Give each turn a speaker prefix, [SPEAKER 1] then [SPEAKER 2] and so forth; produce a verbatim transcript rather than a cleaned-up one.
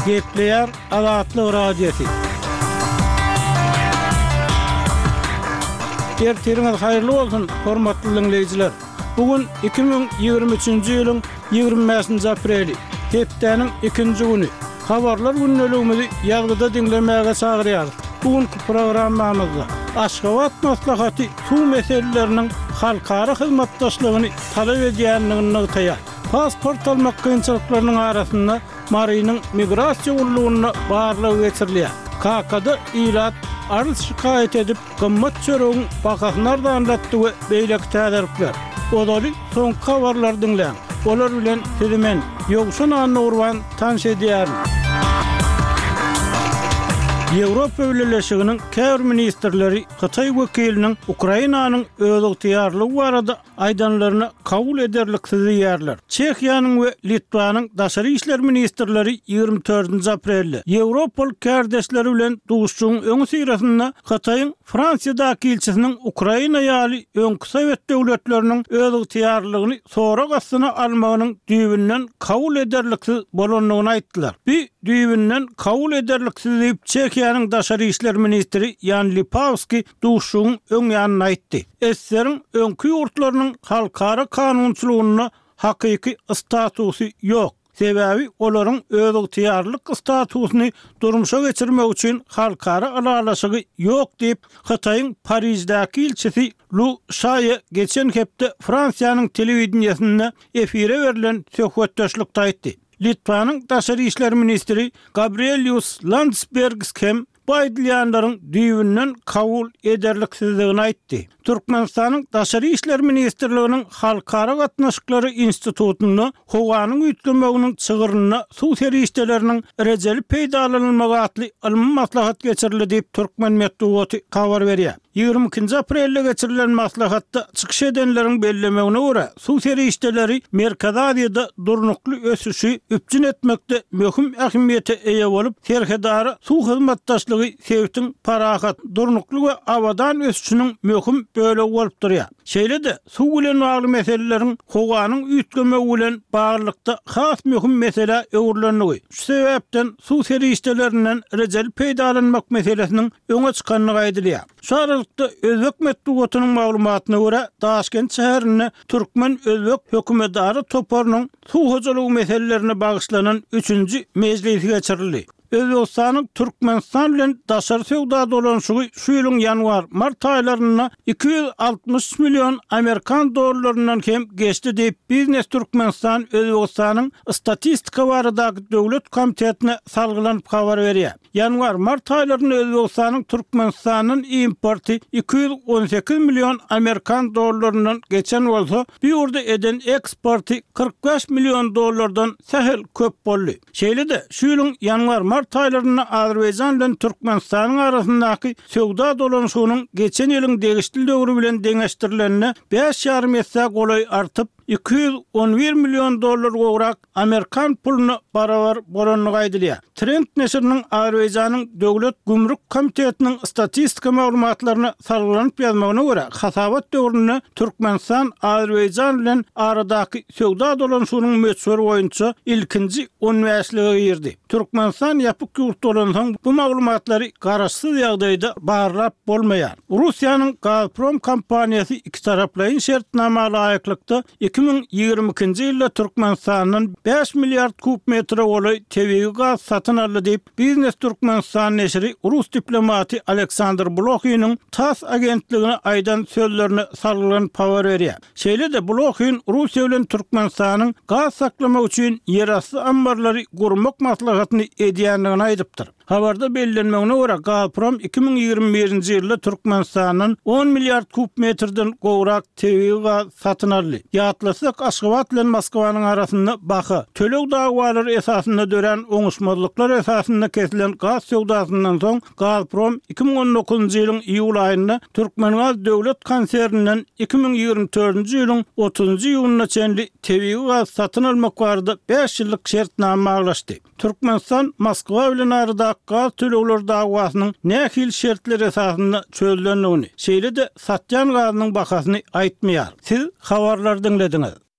[SPEAKER 1] Gepleyer Azatlyk Radiosu. Erteriňiz haýyrly bolsun, hormatly dinleýijiler. Bugün iki bin ýygrimi üçinji ýylyň ýygrimi beşinji apreli, hepdeniň ikinji güni. Habarlar günnäligimizi ýazgyda dinlemäge çagyrýar. Bugünkü programmamyzda Aşgabat maslahaty suw meseleleriniň halkara hyzmatdaşlygyny talap edýändigini ýytaýar. Pasport almak kynçylyklarynyň arasynda Marynyň migrasiýa ullugyna barlygy geçirilýär. K K-da ilat arz şikayet edip gymmat çöregiň bakasyny ardanlatdy we beýleki täderipler. Odaly soň habarlar dinleň. Olar bilen sizimen ýogşun anny urban tanış edýär. Ýewropa Birleşiginiň käbir ministrleri Xitay wekiliniň Ukrainanyň öz ygtyarlygy barada aýdanlaryny kabul ederliksiz ýerler. Çehiýanyň we Litvanyň daşary işler ministrleri ýygrimi dördünji aprelde Ýewropalyk kardeşleri bilen duşuşyň öňü syrasynda Xitaýyň Fransiyadaky ilçisiniň Ukraina ýaly öňkü Sowet döwletleriniň öz ygtyarlygyny sonra gasyna almagynyň düýbünden kabul ederliksiz bolanlygyny aýtdylar. Bu düýbünden kabul ederliksiz diýip Çehiýanyň daşary işler ministri Jan Lipavski duşuşyň öň ýanyna aýtdy. Esserin öňkü ýurtlarynyň halkara kanunçylygyna hakyky statusy ýok. Sebäbi olaryň öz ygtyarlyk statusyny durmuşa geçirmek üçin halkara alalaşygy ýok diýip Xitaýyň Parijdäki ilçisi Lu Shaye geçen hepde Fransiýanyň telewizionyasynda efire berilen söhbetdeşlikde aýtdy. Litvanyň daşary işler ministri Gabrielius Landsbergis hem bu aýdylýanlaryň düýbünden kabul ederliksizligini aýtdy. Türkmenistanyň daşary işler ministrliginiň halkara gatnaşyklary institutuny howanyň üýtlenmeginiň çygyryna suw serişdeleriniň rejeli peýdalanylmagy atly ilmi maslahat geçirildi diýip Türkmen medeniýeti habar berýär. ýygrimi ikinji aprelde geçirilen maslahatda çykyş edenleriň bellemegine görä suw serişdeleri Merkez Aziýada durnukly ösüşi üpjün etmekde möhüm ähmiýete eýe bolup, serhedary suw hyzmatdaşlygy Sewitiň parahat, durnukly we awadan ösüşiniň möhüm böyle bolup durýar. Şeýle-de suw bilen bagly meseleleriň howanyň üýtlenmegi bilen baglykda has möhüm mesele öwürlenigi. Şu sebäpden suw serişdelerinden rejeli peýdalanmak meselesiniň öňe çykanyny aýdylýar. Şu aralykda Özbek medeniýetiniň maglumatyna görä Daşkent şäherine Türkmen Özbek hökümetdary toparynyň suw hojalygy meselelerine bagyşlanan üçünji mejlisi geçirildi. Özbekistanyň Türkmenistan bilen daşary söwda dolanşygy şu ýylyň ýanwar-mart aýlaryna iki yüz altmış milyon Amerikan dollaryndan hem geçdi diýip Biznes Türkmenistan Özbekistanyň statistika baradaky döwlet komitetine salgylanyp habar berýär. Ýanwar-mart aýlaryna Özbekistanyň Türkmenistanyň importy iki yüz on sekiz milyon Amerikan dollaryndan geçen bolsa, bu ýurda eden eksporty kırk beş milyon dollardan sehel köp boldy. Şeýle-de şu ýylyň ýanwar-mart aýlaryna Azerbaýjan bilen Türkmenistanyň arasyndaky söwda dolanşygynyň geçen ýylyň degişli döwri bilen deňeşdirilenine beş ýarym esse golay artyp iki yüz on bir milyon dollar gowrak Amerikan puluny barabar bolanlygy aýdylýar. Trend neşriniň Azerbaýjanyň döwlet gümrük komitetiniň statistika maglumatlaryna sargylanyp ýazmagyna görä, hasabat döwründe Türkmenistan Azerbaýjan bilen aradaky söwda dolanşygynyň meçhur boýunça ilkinji on beşligi girdi. Türkmenistan ýapyk ýurt dolanşygyň bu maglumatlary garaşsyz ýagdaýda barlap bolmaýar. Russiýanyň Gazprom kompaniýasy iki taraplyň şertnamaly aýaklykda iki bin ýygrimi ikinji ýylda Türkmenistanyň beş milyard kub metre goly tebii gaz satyn aldy diýip Biznes Türkmenistan neşri Rus diplomaty Aleksandr Blokhynyň TASS agentligine aýdan sözlerini salgylanyp habar berýär. Şeýle-de Blokhyn Russiýa bilen Türkmenistanyň gaz saklamak üçin ýerasty ambarlary gurmak maslahatyny edýändigini aýdypdyr. Habarda bellenmegine görä Gazprom iki bin ýygrimi birinji ýylda Türkmenistanyň on milyard kub metreden gowrak tebii gaz satyn aldy. Ýatlasak Aşgabat bilen Moskwanyň arasynda baha, töleg dagwalary esasynda dören oňuşmazlyklar esasynda kesilen gaz söwdasyndan soň Gazprom iki bin on dokuzunji ýylyň iýul aýynda Türkmengaz döwlet konserninden iki bin ýygrimi dördünji ýylyň otuzunji ýylyna çenli tebii gaz satyn almak barada beş ýyllyk şertnama aglaşdy. Türkmenistan Moskwa bilen arada gaz tölegler dagwasynyň nähil şertler esasynda çözülendigini, şeýle-de satýan gazynyň bahasyny aýtmaýar. Siz habarlar dinlediňiz.